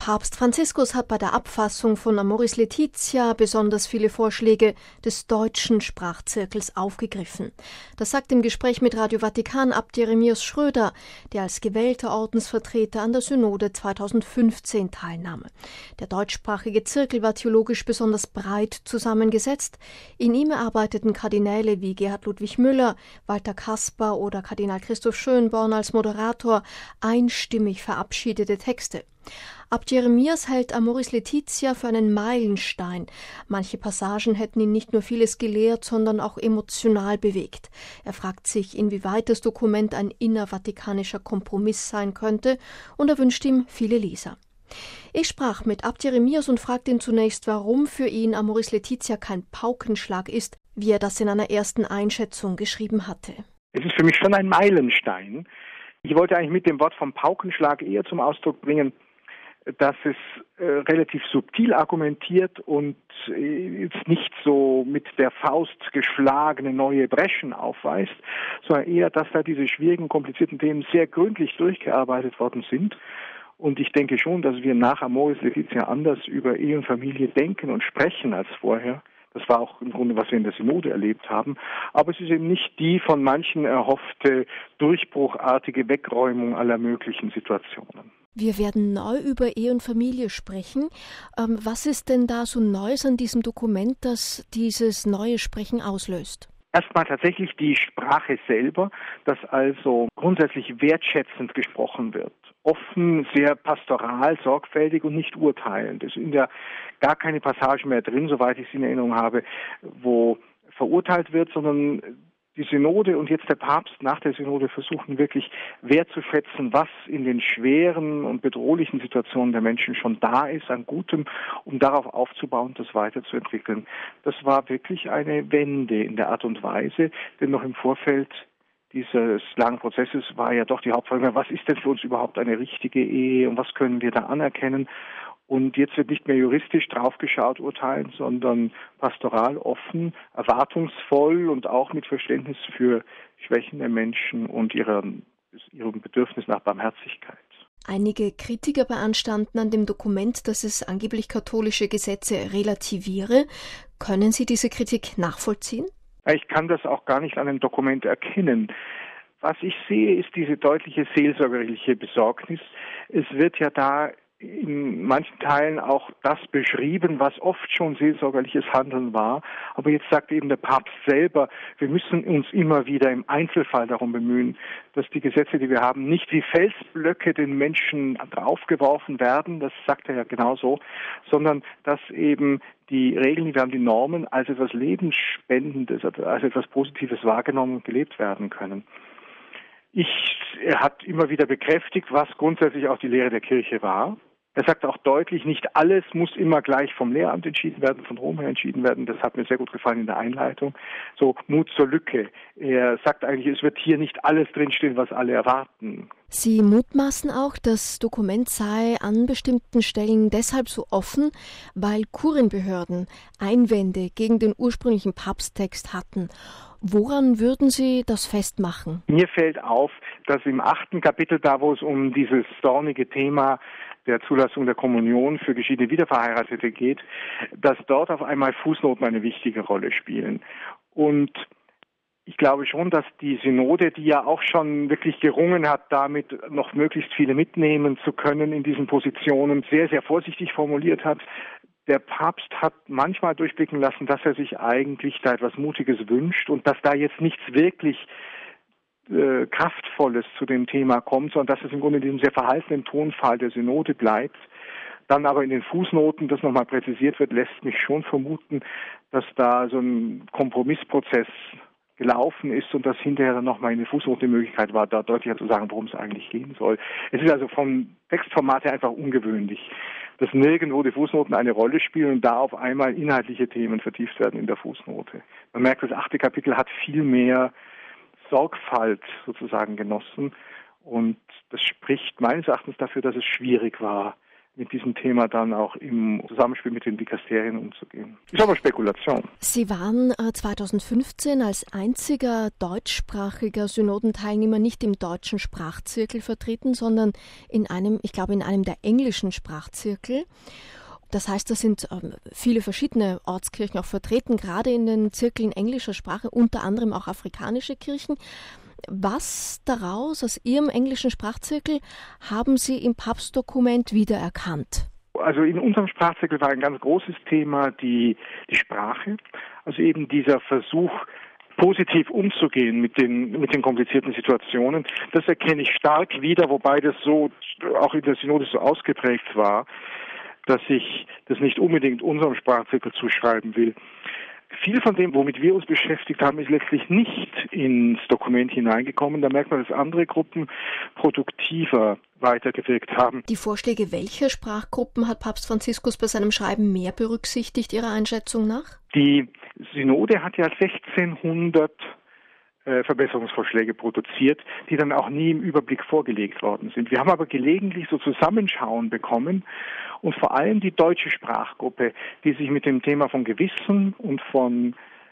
Papst Franziskus hat bei der Abfassung von Amoris Laetitia besonders viele Vorschläge des deutschen Sprachzirkels aufgegriffen. Das sagt im Gespräch mit Radio Vatikan Abt Jeremias Schröder, der als gewählter Ordensvertreter an der Synode 2015 teilnahm. Der deutschsprachige Zirkel war theologisch besonders breit zusammengesetzt. In ihm erarbeiteten Kardinäle wie Gerhard Ludwig Müller, Walter Kasper oder Kardinal Christoph Schönborn als Moderator einstimmig verabschiedete Texte. Abt Jeremias hält Amoris Laetitia für einen Meilenstein. Manche Passagen hätten ihn nicht nur vieles gelehrt, sondern auch emotional bewegt. Er fragt sich, inwieweit das Dokument ein innervatikanischer Kompromiss sein könnte, und er wünscht ihm viele Leser. Ich sprach mit Abt Jeremias und fragte ihn zunächst, warum für ihn Amoris Laetitia kein Paukenschlag ist, wie er das in einer ersten Einschätzung geschrieben hatte. Es ist für mich schon ein Meilenstein. Ich wollte eigentlich mit dem Wort vom Paukenschlag eher zum Ausdruck bringen, dass es relativ subtil argumentiert und jetzt nicht so mit der Faust geschlagene neue Breschen aufweist, sondern eher, dass da diese schwierigen, komplizierten Themen sehr gründlich durchgearbeitet worden sind. Und ich denke schon, dass wir nach Amoris Laetitia anders über Ehe und Familie denken und sprechen als vorher. Das war auch im Grunde, was wir in der Synode erlebt haben. Aber es ist eben nicht die von manchen erhoffte durchbruchartige Wegräumung aller möglichen Situationen. Wir werden neu über Ehe und Familie sprechen. Was ist denn da so Neues an diesem Dokument, das dieses neue Sprechen auslöst? Erstmal tatsächlich die Sprache selber, dass also grundsätzlich wertschätzend gesprochen wird. Offen, sehr pastoral, sorgfältig und nicht urteilend. Es sind ja gar keine Passagen mehr drin, soweit ich sie in Erinnerung habe, wo verurteilt wird, sondern die Synode und jetzt der Papst nach der Synode versuchen wirklich wertzuschätzen, was in den schweren und bedrohlichen Situationen der Menschen schon da ist, an Gutem, um darauf aufzubauen, das weiterzuentwickeln. Das war wirklich eine Wende in der Art und Weise, denn noch im Vorfeld dieses langen Prozesses war ja doch die Hauptfrage, was ist denn für uns überhaupt eine richtige Ehe und was können wir da anerkennen? Und jetzt wird nicht mehr juristisch draufgeschaut, urteilen, sondern pastoral, offen, erwartungsvoll und auch mit Verständnis für Schwächen der Menschen und ihrem Bedürfnis nach Barmherzigkeit. Einige Kritiker beanstanden an dem Dokument, dass es angeblich katholische Gesetze relativiere. Können Sie diese Kritik nachvollziehen? Ich kann das auch gar nicht an dem Dokument erkennen. Was ich sehe, ist diese deutliche seelsorgerliche Besorgnis. Es wird ja da in manchen Teilen auch das beschrieben, was oft schon seelsorgerliches Handeln war. Aber jetzt sagt eben der Papst selber, wir müssen uns immer wieder im Einzelfall darum bemühen, dass die Gesetze, die wir haben, nicht wie Felsblöcke den Menschen draufgeworfen werden, das sagt er ja genauso, sondern dass eben die Regeln, die wir haben, die Normen, als etwas Lebensspendendes, als etwas Positives wahrgenommen und gelebt werden können. Er hat immer wieder bekräftigt, was grundsätzlich auch die Lehre der Kirche war. Er sagt auch deutlich, nicht alles muss immer gleich vom Lehramt entschieden werden, von Rom her entschieden werden. Das hat mir sehr gut gefallen in der Einleitung. So Mut zur Lücke. Er sagt eigentlich, es wird hier nicht alles drinstehen, was alle erwarten. Sie mutmaßen auch, das Dokument sei an bestimmten Stellen deshalb so offen, weil Kurienbehörden Einwände gegen den ursprünglichen Papsttext hatten. Woran würden Sie das festmachen? Mir fällt auf, dass im 8. Kapitel, da wo es um dieses dornige Thema der Zulassung der Kommunion für geschiedene Wiederverheiratete geht, dass dort auf einmal Fußnoten eine wichtige Rolle spielen. Und ich glaube schon, dass die Synode, die ja auch schon wirklich gerungen hat, damit noch möglichst viele mitnehmen zu können in diesen Positionen, sehr, sehr vorsichtig formuliert hat. Der Papst hat manchmal durchblicken lassen, dass er sich eigentlich da etwas Mutiges wünscht und dass da jetzt nichts wirklich Kraftvolles zu dem Thema kommt, sondern dass es im Grunde in diesem sehr verhaltenen Tonfall der Synode bleibt. Dann aber in den Fußnoten, das nochmal präzisiert wird, lässt mich schon vermuten, dass da so ein Kompromissprozess gelaufen ist und dass hinterher dann nochmal in den Fußnoten die Möglichkeit war, da deutlicher zu sagen, worum es eigentlich gehen soll. Es ist also vom Textformat her einfach ungewöhnlich, dass nirgendwo die Fußnoten eine Rolle spielen und da auf einmal inhaltliche Themen vertieft werden in der Fußnote. Man merkt, das 8. Kapitel hat viel mehr Sorgfalt sozusagen genossen und das spricht meines Erachtens dafür, dass es schwierig war, mit diesem Thema dann auch im Zusammenspiel mit den Dikasterien umzugehen. Ist aber Spekulation. Sie waren 2015 als einziger deutschsprachiger Synodenteilnehmer nicht im deutschen Sprachzirkel vertreten, sondern in einem der englischen Sprachzirkel. Das heißt, da sind viele verschiedene Ortskirchen auch vertreten, gerade in den Zirkeln englischer Sprache, unter anderem auch afrikanische Kirchen. Was daraus aus Ihrem englischen Sprachzirkel haben Sie im Papstdokument wiedererkannt? Also in unserem Sprachzirkel war ein ganz großes Thema die Sprache, also eben dieser Versuch, positiv umzugehen mit den komplizierten Situationen. Das erkenne ich stark wieder, wobei das so auch in der Synode so ausgeprägt war, dass ich das nicht unbedingt unserem Sprachzirkel zuschreiben will. Viel von dem, womit wir uns beschäftigt haben, ist letztlich nicht ins Dokument hineingekommen. Da merkt man, dass andere Gruppen produktiver weitergewirkt haben. Die Vorschläge welcher Sprachgruppen hat Papst Franziskus bei seinem Schreiben mehr berücksichtigt, Ihrer Einschätzung nach? Die Synode hat ja 1600 Verbesserungsvorschläge produziert, die dann auch nie im Überblick vorgelegt worden sind. Wir haben aber gelegentlich so Zusammenschauen bekommen und vor allem die deutsche Sprachgruppe, die sich mit dem Thema von Gewissen und von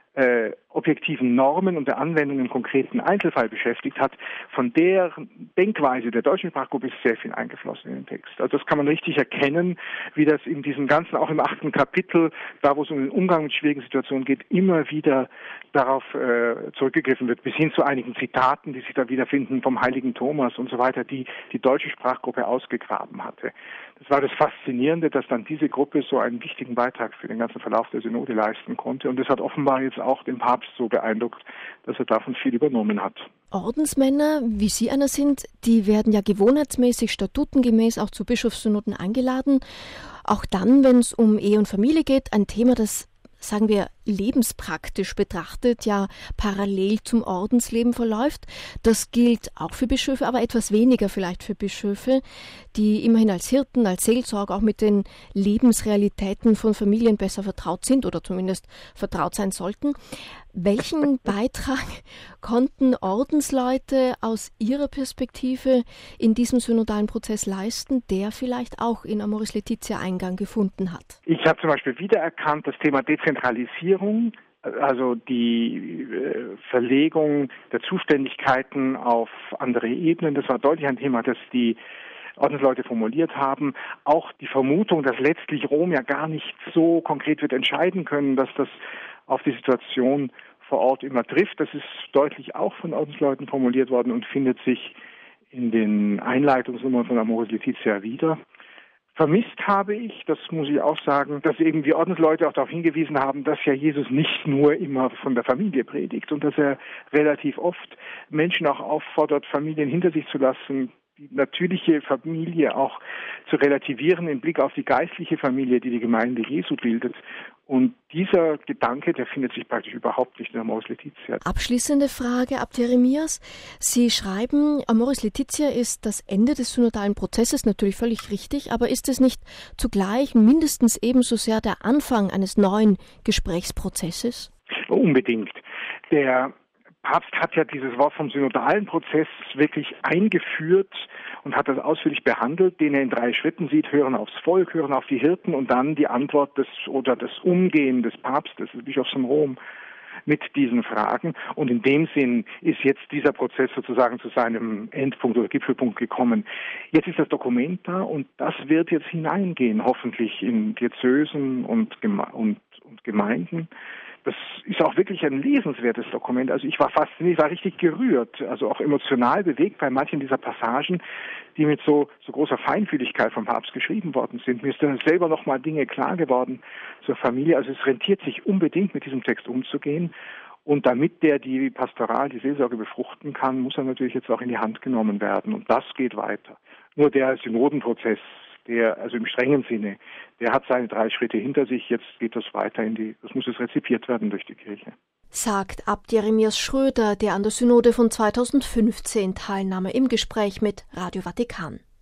objektiven Normen und der Anwendung im konkreten Einzelfall beschäftigt hat, von der Denkweise der deutschen Sprachgruppe ist sehr viel eingeflossen in den Text. Also das kann man richtig erkennen, wie das in diesem ganzen, auch im 8. Kapitel, da wo es um den Umgang mit schwierigen Situationen geht, immer wieder darauf zurückgegriffen wird, bis hin zu einigen Zitaten, die sich da wiederfinden vom heiligen Thomas und so weiter, die die deutsche Sprachgruppe ausgegraben hatte. Das war das Faszinierende, dass dann diese Gruppe so einen wichtigen Beitrag für den ganzen Verlauf der Synode leisten konnte. Und das hat offenbar jetzt auch den Papst so beeindruckt, dass er davon viel übernommen hat. Ordensmänner, wie Sie einer sind, die werden ja gewohnheitsmäßig statutengemäß auch zu Bischofssynoden eingeladen. Auch dann, wenn es um Ehe und Familie geht, ein Thema, das, sagen wir, lebenspraktisch betrachtet, ja parallel zum Ordensleben verläuft. Das gilt auch für Bischöfe, aber etwas weniger vielleicht für Bischöfe, die immerhin als Hirten, als Seelsorger auch mit den Lebensrealitäten von Familien besser vertraut sind oder zumindest vertraut sein sollten. Welchen Beitrag konnten Ordensleute aus Ihrer Perspektive in diesem synodalen Prozess leisten, der vielleicht auch in Amoris Laetitia Eingang gefunden hat? Ich habe zum Beispiel wiedererkannt das Thema Dezentralisierung, also die Verlegung der Zuständigkeiten auf andere Ebenen. Das war deutlich ein Thema, das die Ordensleute formuliert haben. Auch die Vermutung, dass letztlich Rom ja gar nicht so konkret wird entscheiden können, dass das auf die Situation vor Ort immer trifft. Das ist deutlich auch von Ordensleuten formuliert worden und findet sich in den Einleitungsnummern von Amoris Laetitia wieder. Vermisst habe ich, das muss ich auch sagen, dass eben die Ordensleute auch darauf hingewiesen haben, dass ja Jesus nicht nur immer von der Familie predigt und dass er relativ oft Menschen auch auffordert, Familien hinter sich zu lassen, die natürliche Familie auch zu relativieren im Blick auf die geistliche Familie, die die Gemeinde Jesu bildet. Und dieser Gedanke, der findet sich praktisch überhaupt nicht in Amoris Laetitia. Abschließende Frage, Abt Jeremias. Sie schreiben, Amoris Laetitia ist das Ende des synodalen Prozesses, natürlich völlig richtig, aber ist es nicht zugleich mindestens ebenso sehr der Anfang eines neuen Gesprächsprozesses? Unbedingt. Der Papst hat ja dieses Wort vom synodalen Prozess wirklich eingeführt und hat das ausführlich behandelt, den er in 3 Schritten sieht: Hören aufs Volk, hören auf die Hirten und dann die Antwort das Umgehen des Papstes, des Bischofs von Rom mit diesen Fragen. Und in dem Sinn ist jetzt dieser Prozess sozusagen zu seinem Endpunkt oder Gipfelpunkt gekommen. Jetzt ist das Dokument da und das wird jetzt hineingehen, hoffentlich in Diözesen und Gemeinden. Das ist auch wirklich ein lesenswertes Dokument. Also ich war fasziniert, ich war richtig gerührt, also auch emotional bewegt bei manchen dieser Passagen, die mit so großer Feinfühligkeit vom Papst geschrieben worden sind. Mir ist dann selber nochmal Dinge klar geworden zur Familie. Also es rentiert sich unbedingt, mit diesem Text umzugehen. Und damit der die Pastoral, die Seelsorge befruchten kann, muss er natürlich jetzt auch in die Hand genommen werden. Und das geht weiter. Nur der Synodenprozess, der, also im strengen Sinne, der hat seine 3 Schritte hinter sich. Jetzt geht das weiter das muss jetzt rezipiert werden durch die Kirche. Sagt Abt Jeremias Schröder, der an der Synode von 2015 teilnahm, im Gespräch mit Radio Vatikan.